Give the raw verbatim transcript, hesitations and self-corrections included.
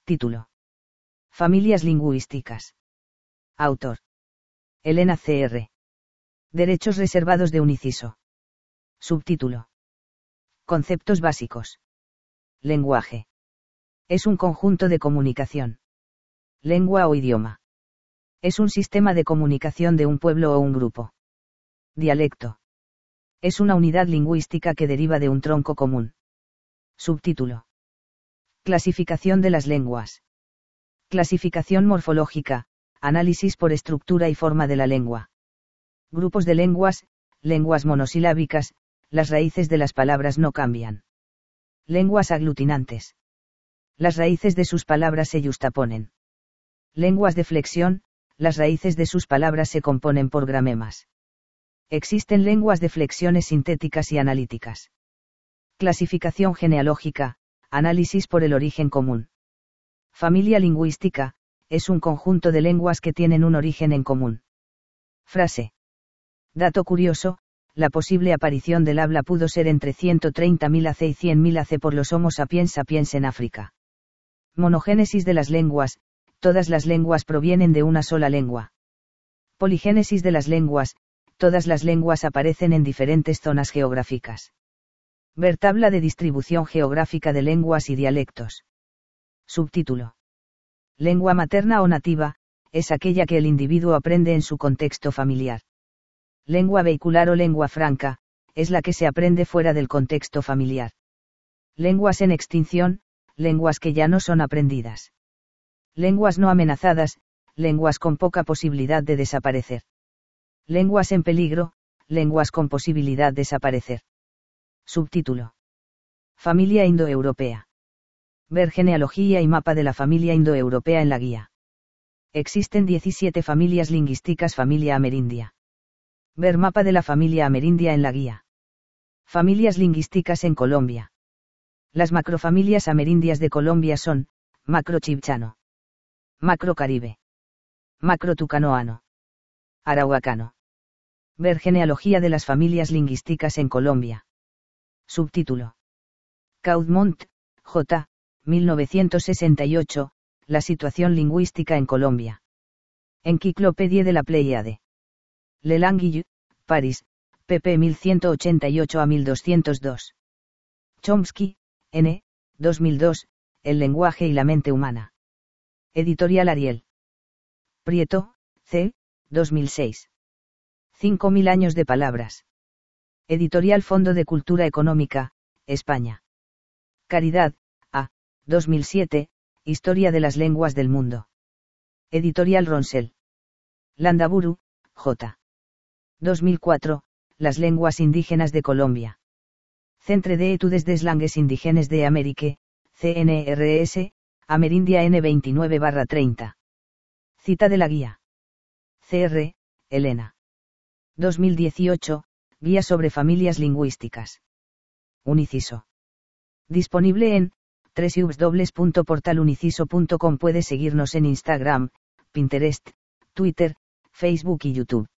Título. Familias lingüísticas. Autor. Elena C R. Derechos reservados de Uniciso. Subtítulo. Conceptos básicos. Lenguaje. Es un conjunto de comunicación. Lengua o idioma. Es un sistema de comunicación de un pueblo o un grupo. Dialecto. Es una unidad lingüística que deriva de un tronco común. Subtítulo. Clasificación de las lenguas. Clasificación morfológica, análisis por estructura y forma de la lengua. Grupos de lenguas, lenguas monosilábicas, las raíces de las palabras no cambian. Lenguas aglutinantes. Las raíces de sus palabras se yuxtaponen. Lenguas de flexión, las raíces de sus palabras se componen por gramemas. Existen lenguas de flexiones sintéticas y analíticas. Clasificación genealógica, análisis por el origen común. Familia lingüística, es un conjunto de lenguas que tienen un origen en común. Frase. Dato curioso, la posible aparición del habla pudo ser entre ciento treinta mil A C y cien mil A C por los Homo sapiens sapiens en África. Monogénesis de las lenguas, todas las lenguas provienen de una sola lengua. Poligénesis de las lenguas, todas las lenguas aparecen en diferentes zonas geográficas. Ver tabla de distribución geográfica de lenguas y dialectos. Subtítulo. Lengua materna o nativa, es aquella que el individuo aprende en su contexto familiar. Lengua vehicular o lengua franca, es la que se aprende fuera del contexto familiar. Lenguas en extinción, lenguas que ya no son aprendidas. Lenguas no amenazadas, lenguas con poca posibilidad de desaparecer. Lenguas en peligro, lenguas con posibilidad de desaparecer. Subtítulo. Familia indoeuropea. Ver genealogía y mapa de la familia indoeuropea en la guía. Existen diecisiete familias lingüísticas familia amerindia. Ver mapa de la familia amerindia en la guía. Familias lingüísticas en Colombia. Las macrofamilias amerindias de Colombia son, Macro Chibchano, Macro Caribe, Macro Tucanoano, Araucano. Ver genealogía de las familias lingüísticas en Colombia. Subtítulo. Caudmont, J. mil novecientos sesenta y ocho, La situación lingüística en Colombia. Enciclopedia de la Pléiade. Lelanguille, París, pp mil ciento ochenta y ocho a mil doscientos dos. Chomsky, N. dos mil dos, El lenguaje y la mente humana. Editorial Ariel. Prieto, C. dos mil seis. Cinco mil años de palabras. Editorial Fondo de Cultura Económica, España. Caridad, A. dos mil siete, Historia de las lenguas del mundo. Editorial Ronsel. Landaburu, J. dos mil cuatro, Las lenguas indígenas de Colombia. Centre de Etudes des Langues Indígenes de Amérique, C N R S, Amerindia N veintinueve barra treinta. Cita de la guía. C R, Elena. dos mil dieciocho, Guía sobre familias lingüísticas. Uniciso. Disponible en doble u doble u doble u punto portal uniciso punto com. Puedes seguirnos en Instagram, Pinterest, Twitter, Facebook y YouTube.